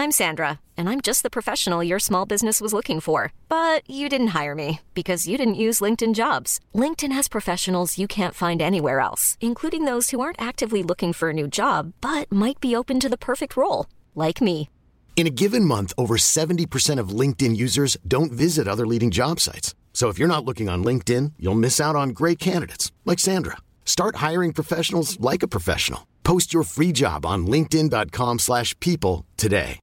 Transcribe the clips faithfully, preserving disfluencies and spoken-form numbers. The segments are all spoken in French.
I'm Sandra, and I'm just the professional your small business was looking for. But you didn't hire me because you didn't use LinkedIn Jobs. LinkedIn has professionals you can't find anywhere else, including those who aren't actively looking for a new job, but might be open to the perfect role, like me. In a given month, over seventy percent of LinkedIn users don't visit other leading job sites. So if you're not looking on LinkedIn, you'll miss out on great candidates like Sandra. Start hiring professionals like a professional. Post your free job on linkedin.com slash people today.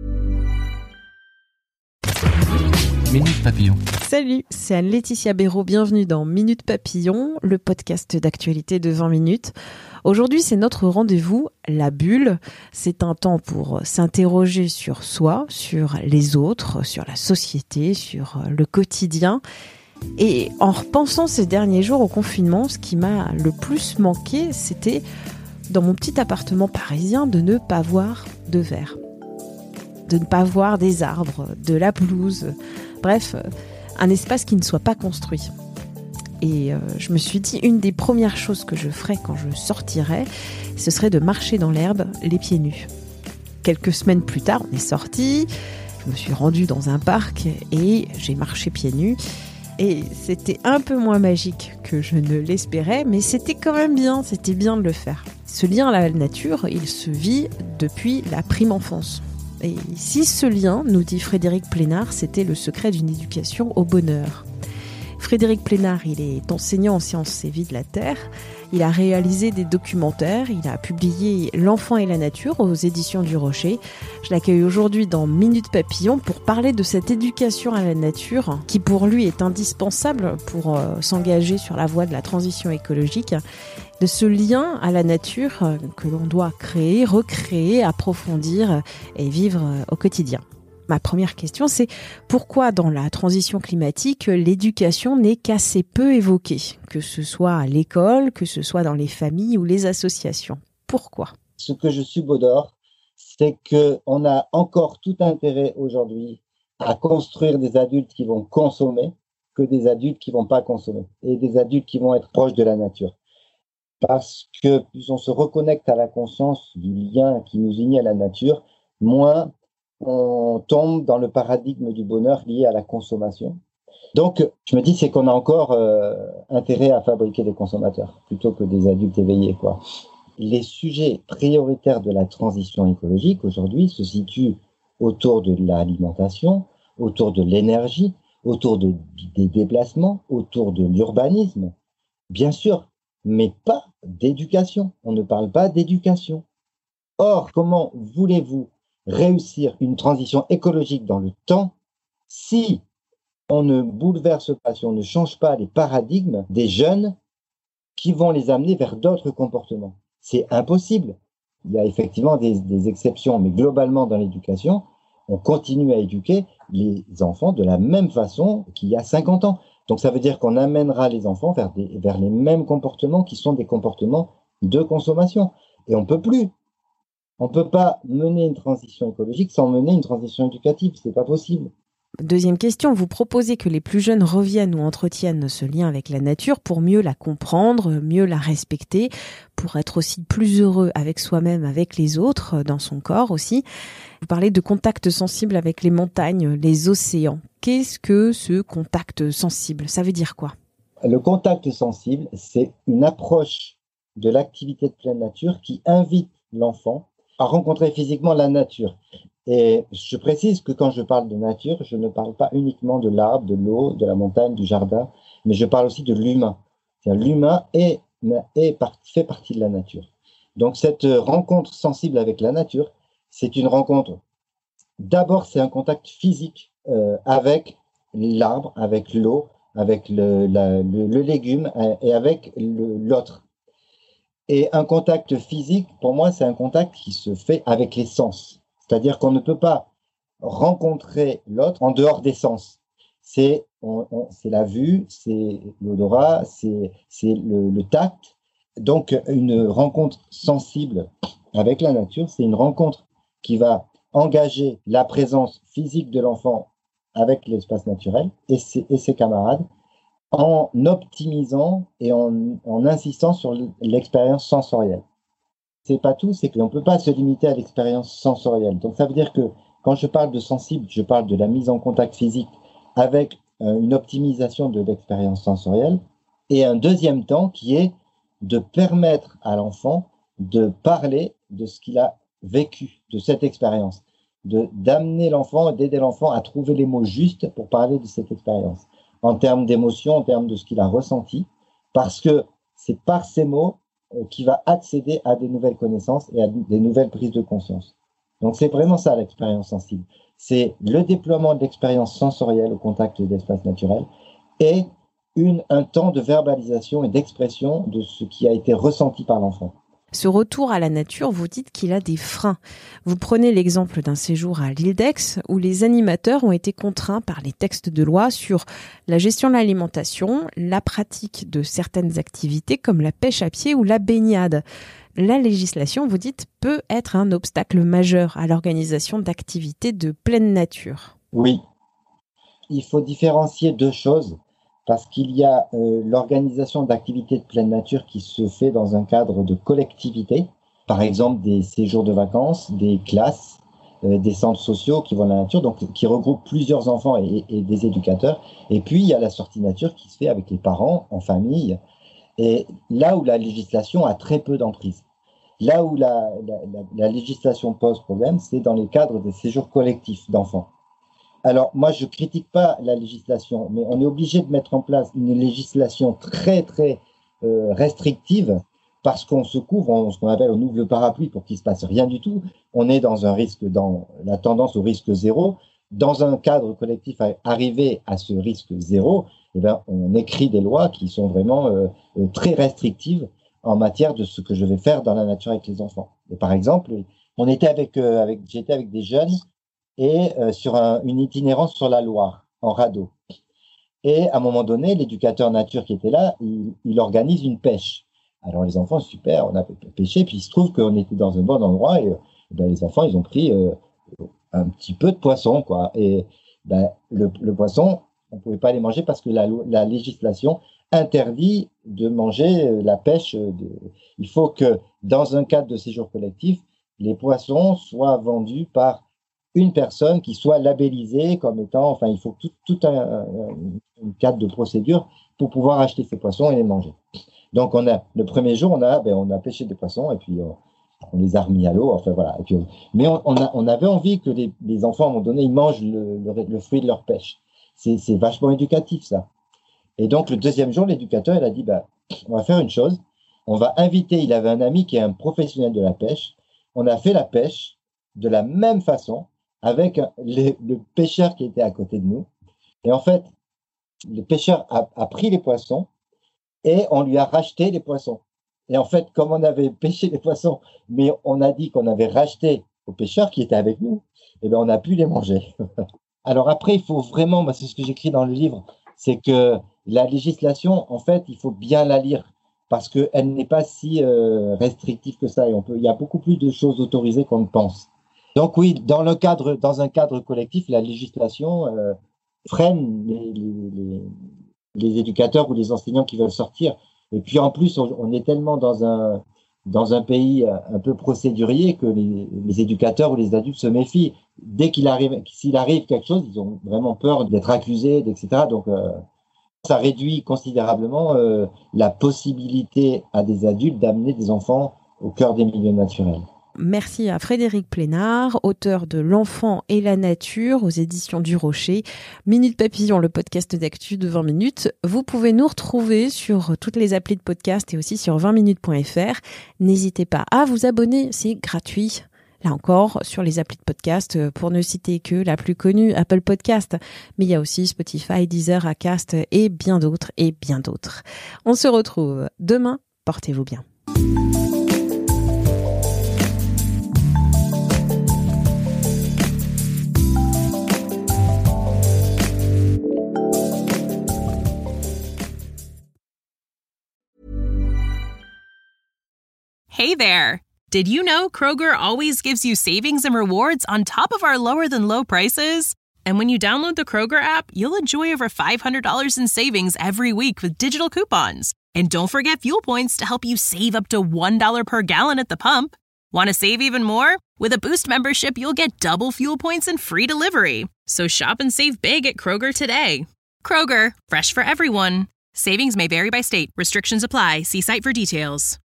Minute Papillon. Salut, c'est Anne-Laetitia Béraud. Bienvenue dans Minute Papillon, le podcast d'actualité de vingt minutes. Aujourd'hui, c'est notre rendez-vous, la bulle. C'est un temps pour s'interroger sur soi, sur les autres, sur la société, sur le quotidien. Et en repensant ces derniers jours au confinement, ce qui m'a le plus manqué, c'était dans mon petit appartement parisien de ne pas voir de verre, de ne pas voir des arbres, de la pelouse, bref, un espace qui ne soit pas construit. Et euh, je me suis dit, une des premières choses que je ferais quand je sortirais, ce serait de marcher dans l'herbe les pieds nus. Quelques semaines plus tard, on est sortis, je me suis rendue dans un parc et j'ai marché pieds nus. Et c'était un peu moins magique que je ne l'espérais, mais c'était quand même bien, c'était bien de le faire. Ce lien à la nature, il se vit depuis la prime enfance. Et si ce lien, nous dit Frédéric Plénard, c'était le secret d'une éducation au bonheur. Frédéric Plénard, il est enseignant en sciences et vie de la Terre. Il a réalisé des documentaires. Il a publié L'enfant et la nature aux éditions du Rocher. Je l'accueille aujourd'hui dans Minute Papillon pour parler de cette éducation à la nature qui pour lui est indispensable pour euh, s'engager sur la voie de la transition écologique. De ce lien à la nature euh, que l'on doit créer, recréer, approfondir et vivre euh, au quotidien. Ma première question, c'est pourquoi dans la transition climatique, l'éducation n'est qu'assez peu évoquée, que ce soit à l'école, que ce soit dans les familles ou les associations. Pourquoi ? Ce que je subodore, c'est qu'on a encore tout intérêt aujourd'hui à construire des adultes qui vont consommer que des adultes qui ne vont pas consommer et des adultes qui vont être proches de la nature. Parce que plus on se reconnecte à la conscience du lien qui nous unit à la nature, moins on tombe dans le paradigme du bonheur lié à la consommation. Donc, je me dis, c'est qu'on a encore euh, intérêt à fabriquer des consommateurs plutôt que des adultes éveillés, quoi. Les sujets prioritaires de la transition écologique aujourd'hui se situent autour de l'alimentation, autour de l'énergie, autour de, des déplacements, autour de l'urbanisme, bien sûr, mais pas d'éducation. On ne parle pas d'éducation. Or, comment voulez-vous réussir une transition écologique dans le temps si on ne bouleverse pas, si on ne change pas les paradigmes des jeunes qui vont les amener vers d'autres comportements? C'est impossible. Il y a effectivement des, des exceptions, mais globalement dans l'éducation, on continue à éduquer les enfants de la même façon qu'il y a cinquante ans. Donc ça veut dire qu'on amènera les enfants vers, des, vers les mêmes comportements qui sont des comportements de consommation. Et on ne peut plus. On ne peut pas mener une transition écologique sans mener une transition éducative, c'est pas possible. Deuxième question, vous proposez que les plus jeunes reviennent ou entretiennent ce lien avec la nature pour mieux la comprendre, mieux la respecter, pour être aussi plus heureux avec soi-même, avec les autres, dans son corps aussi. Vous parlez de contact sensible avec les montagnes, les océans. Qu'est-ce que ce contact sensible ? Ça veut dire quoi ? Le contact sensible, c'est une approche de l'activité de pleine nature qui invite l'enfant à rencontrer physiquement la nature. Et je précise que quand je parle de nature, je ne parle pas uniquement de l'arbre, de l'eau, de la montagne, du jardin, mais je parle aussi de l'humain. C'est-à-dire l'humain est, est, fait partie de la nature. Donc cette rencontre sensible avec la nature, c'est une rencontre, d'abord c'est un contact physique euh, avec l'arbre, avec l'eau, avec le, la, le, le légume et avec le, l'autre. Et un contact physique, pour moi, c'est un contact qui se fait avec les sens. C'est-à-dire qu'on ne peut pas rencontrer l'autre en dehors des sens. C'est, on, on, c'est la vue, c'est l'odorat, c'est, c'est le, le tact. Donc, une rencontre sensible avec la nature, c'est une rencontre qui va engager la présence physique de l'enfant avec l'espace naturel et ses, et ses camarades, en optimisant et en, en insistant sur l'expérience sensorielle. C'est pas tout, c'est qu'on ne peut pas se limiter à l'expérience sensorielle. Donc ça veut dire que quand je parle de sensible, je parle de la mise en contact physique avec euh, une optimisation de l'expérience sensorielle. Et un deuxième temps qui est de permettre à l'enfant de parler de ce qu'il a vécu, de cette expérience, de, d'amener l'enfant, d'aider l'enfant à trouver les mots justes pour parler de cette expérience, en termes d'émotion, en termes de ce qu'il a ressenti, parce que c'est par ces mots euh, qu'il va accéder à des nouvelles connaissances et à des nouvelles prises de conscience. Donc c'est vraiment ça l'expérience sensible. C'est le déploiement de l'expérience sensorielle au contact d'espaces naturels et une, un temps de verbalisation et d'expression de ce qui a été ressenti par l'enfant. Ce retour à la nature, vous dites qu'il a des freins. Vous prenez l'exemple d'un séjour à l'île d'Aix où les animateurs ont été contraints par les textes de loi sur la gestion de l'alimentation, la pratique de certaines activités comme la pêche à pied ou la baignade. La législation, vous dites, peut être un obstacle majeur à l'organisation d'activités de pleine nature. Oui, il faut différencier deux choses. Parce qu'il y a euh, l'organisation d'activités de pleine nature qui se fait dans un cadre de collectivité, par exemple des séjours de vacances, des classes, euh, des centres sociaux qui vont à la nature, donc qui regroupent plusieurs enfants et, et des éducateurs. Et puis, il y a la sortie nature qui se fait avec les parents, en famille, et là où la législation a très peu d'emprise. Là où la, la, la, la législation pose problème, c'est dans les cadres des séjours collectifs d'enfants. Alors, moi, je ne critique pas la législation, mais on est obligé de mettre en place une législation très, très euh, restrictive parce qu'on se couvre, on, ce qu'on appelle, on ouvre le parapluie pour qu'il ne se passe rien du tout. On est dans un risque, dans la tendance au risque zéro. Dans un cadre collectif, à arriver à ce risque zéro, eh bien, on écrit des lois qui sont vraiment euh, très restrictives en matière de ce que je vais faire dans la nature avec les enfants. Et par exemple, on était avec, euh, avec, j'étais avec des jeunes et euh, sur un, une itinérance sur la Loire, en radeau. Et à un moment donné, l'éducateur nature qui était là, il, il organise une pêche. Alors les enfants, super, on a pêché, puis il se trouve qu'on était dans un bon endroit, et, et ben, les enfants, ils ont pris euh, un petit peu de poisson, quoi. Et ben, le, le poisson, on ne pouvait pas les manger parce que la, la législation interdit de manger la pêche. De... Il faut que, dans un cadre de séjour collectif, les poissons soient vendus par une personne qui soit labellisée comme étant, enfin, il faut tout, tout un, un, un cadre de procédure pour pouvoir acheter ces poissons et les manger. Donc, on a, le premier jour, on a, ben, on a pêché des poissons et puis on, on les a remis à l'eau, enfin voilà. Et puis, mais on, on, a, on avait envie que les, les enfants, à un moment donné, ils mangent le, le, le fruit de leur pêche. C'est, c'est vachement éducatif, ça. Et donc, le deuxième jour, l'éducateur, il a dit, ben, on va faire une chose, on va inviter, il avait un ami qui est un professionnel de la pêche, on a fait la pêche de la même façon, avec les, le pêcheur qui était à côté de nous. Et en fait, le pêcheur a, a pris les poissons et on lui a racheté les poissons. Et en fait, comme on avait pêché les poissons, mais on a dit qu'on avait racheté au pêcheur qui était avec nous, eh bien, on a pu les manger. Alors après, il faut vraiment, bah, c'est ce que j'écris dans le livre, c'est que la législation, en fait, il faut bien la lire parce qu'elle n'est pas si euh, restrictive que ça. Et on peut, il y a beaucoup plus de choses autorisées qu'on ne pense. Donc oui, dans, le cadre, dans un cadre collectif, la législation euh, freine les, les, les, les éducateurs ou les enseignants qui veulent sortir. Et puis en plus, on, on est tellement dans un, dans un pays un peu procédurier que les, les éducateurs ou les adultes se méfient. Dès qu'il arrive, s'il arrive quelque chose, ils ont vraiment peur d'être accusés, et cetera. Donc euh, ça réduit considérablement euh, la possibilité à des adultes d'amener des enfants au cœur des milieux naturels. Merci à Frédéric Plénard, auteur de L'enfant et la nature aux éditions du Rocher. Minute Papillon, le podcast d'actu de vingt minutes. Vous pouvez nous retrouver sur toutes les applis de podcast et aussi sur vingt minutes point f r. N'hésitez pas à vous abonner, c'est gratuit. Là encore, sur les applis de podcast, pour ne citer que la plus connue, Apple Podcast. Mais il y a aussi Spotify, Deezer, Acast et bien d'autres et bien d'autres. On se retrouve demain. Portez-vous bien. Hey there! Did you know Kroger always gives you savings and rewards on top of our lower-than-low prices? And when you download the Kroger app, you'll enjoy over five hundred dollars in savings every week with digital coupons. And don't forget fuel points to help you save up to one dollar per gallon at the pump. Want to save even more? With a Boost membership, you'll get double fuel points and free delivery. So shop and save big at Kroger today. Kroger, fresh for everyone. Savings may vary by state. Restrictions apply. See site for details.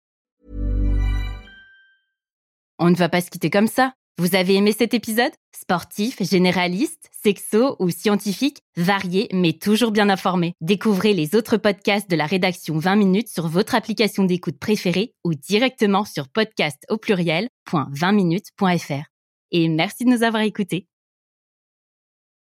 On ne va pas se quitter comme ça. Vous avez aimé cet épisode ? Sportif, généraliste, sexo ou scientifique, varié mais toujours bien informé. Découvrez les autres podcasts de la rédaction vingt minutes sur votre application d'écoute préférée ou directement sur podcast au pluriel point vingt minutes point f r. Et merci de nous avoir écoutés.